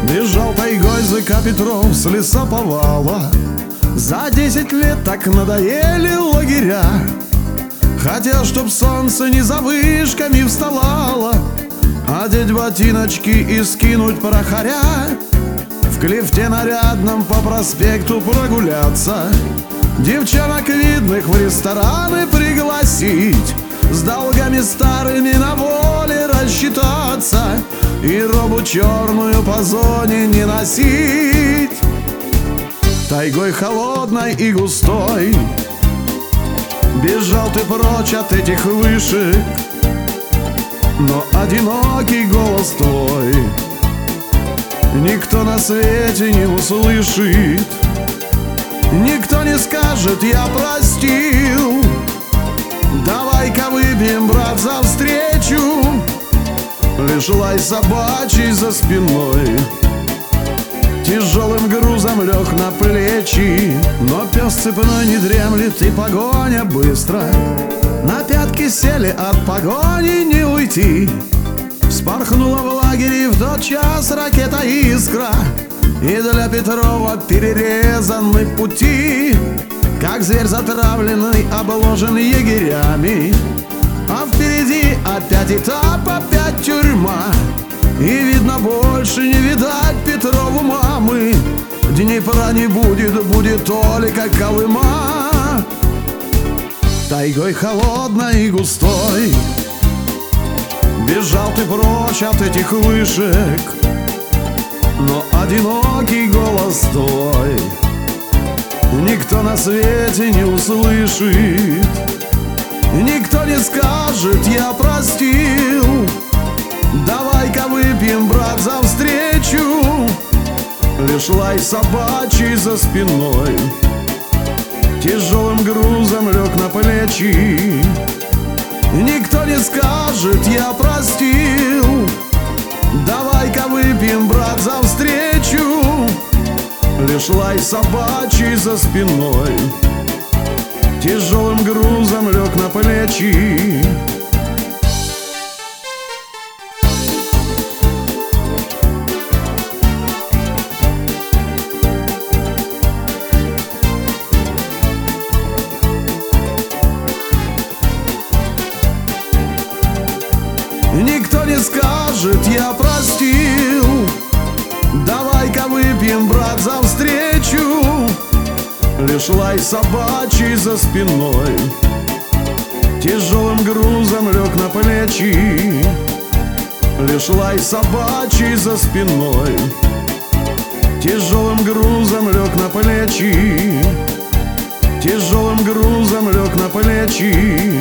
Бежал тайгой ЗК Петров с лесоповала. За 10 лет так надоели лагеря. Хотел, чтоб солнце не за вышками вставало, одеть ботиночки и скинуть порохаря, в клифте нарядном по проспекту прогуляться, девчонок видных в рестораны пригласить, с долгами старыми на воле рассчитаться и робу черную по зоне не носить. Тайгой холодной и густой бежал ты прочь от этих вышек, но одинокий голос твой никто на свете не услышит. Никто не скажет: я простил. Давай-ка выпьем, брат, за встречу. Лишь лай собачий за спиной тяжелым грузом лег на плечи. Но пес цепной не дремлет, и погоня быстро. На пятки сели, от погони не уйти. Вспорхнула в лагере в тот час ракета «Искра», и для Петрова перерезаны пути, как зверь затравленный, обложен егерями. А впереди опять этап, опять тюрьма, и видно, больше не видать Петрову мамы. Днепра не будет, будет только Колыма. Тайгой холодной и густой бежал ты прочь от этих вышек, но одинокий голос твой никто на свете не услышит. Никто не скажет: я простил. Давай-ка выпьем, брат, за встречу. Лишь лай собачий за спиной тяжелым грузом лег на плечи. Никто не скажет: я простил. Давай-ка выпьем, брат, за встречу. Лишь лай собачий за спиной тяжелым грузом лег на плечи. Никто не скажет: я простил. Давай-ка выпьем, брат, за встречу. Лишь лай собачий за спиной тяжелым грузом лег на плечи. Лишь лай собачий за спиной тяжелым грузом лег на плечи. Тяжелым грузом лег на плечи.